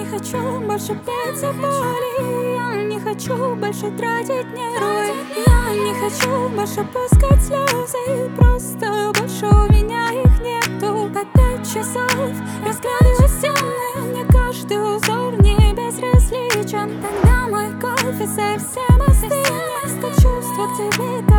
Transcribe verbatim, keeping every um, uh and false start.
не хочу больше биться боли. Я не хочу больше тратить нервы. Я не хочу больше пускать слезы. Просто больше у меня их нету. По пять часов разглядываю стены. Мне каждый узор не безразличен. Тогда мой кофе совсем остынет. Это чувство к тебе